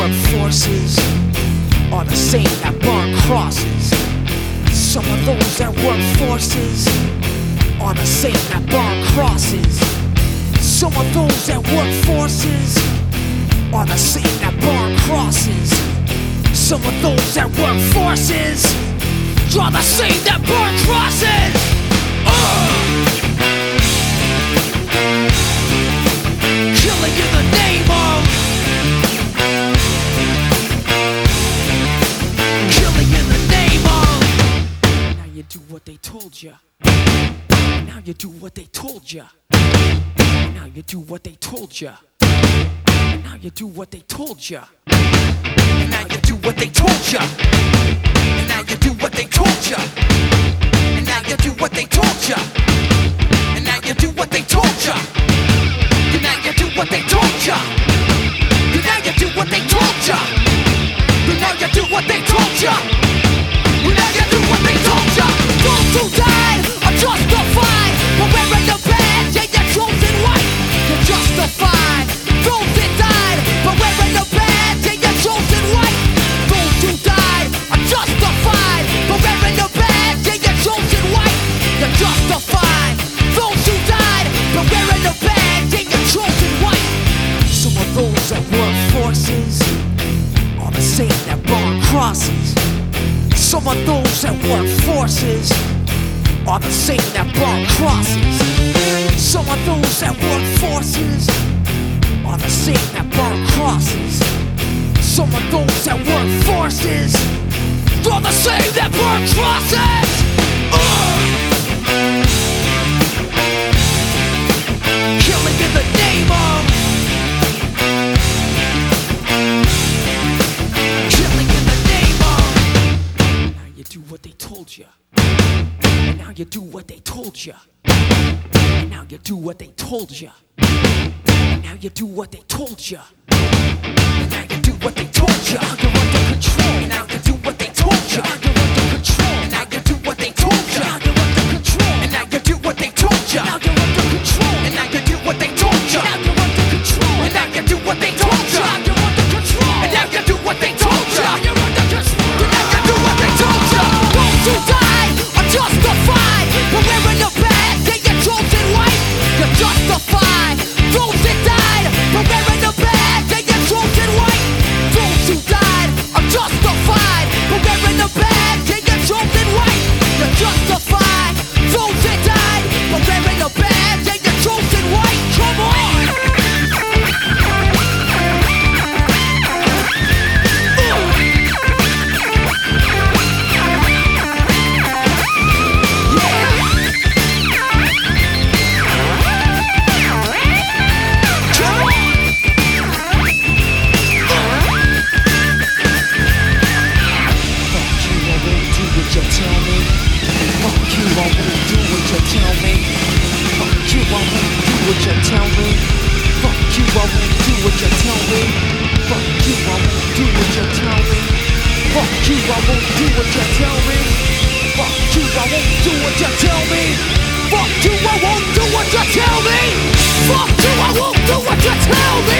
work forces are the same that burn crosses. Some of those that work forces are the same that burn crosses. Some of those that work forces are the same that burn crosses. Some of those that work forces are the same that burn crosses. Killing in the name of, killing in the name of. Now you do what they told you. Now you do what they told you. Now you do what they told you. Now you do what they told you. Now you do what they told you. Now you do what they told you. And now you do what they told you. And now you do what they told you. And now you do what they told you. And now you do what they told you. And now you do what they told you. And now you do what they told you. Those who died are justified for wearing the badge and your chosen white. You're justified. Those that died for wearing the badge and your chosen white. Those who died are justified for wearing the badge and your chosen white. You're justified. Those who died for wearing the badge and your chosen white. Some of those that work forces are the same that burn crosses. Some of those that work forces are the same that burn crosses. Some of those that work forces are the same that burn crosses. Some of those that work forces are the same that burn crosses. Killing in the name of, killing in the name of. Now you do what they told you. And now you do what they told you. And now you do what they told you. And now you do what they told you. And now you do what they told you. You're under control. And now you do what they told you. You're under control. And now you do what they told you. You're under control. And now you do what they told you. Now you're under control. And now you do what they told you. Now you're under control. And now you do what they told you. You're under control. And now you do what they told you. You're under control. And now you do what they told you. Those who died are justified for wearing the badge and your chosen white. You're justified. Those that died for wearing the badge and your chosen white. Those who died are justified for wearing the badge and your chosen white. You're justified. Those that died for wearing the badge and your chosen white. Come on! Fuck you, I won't do what you tell me.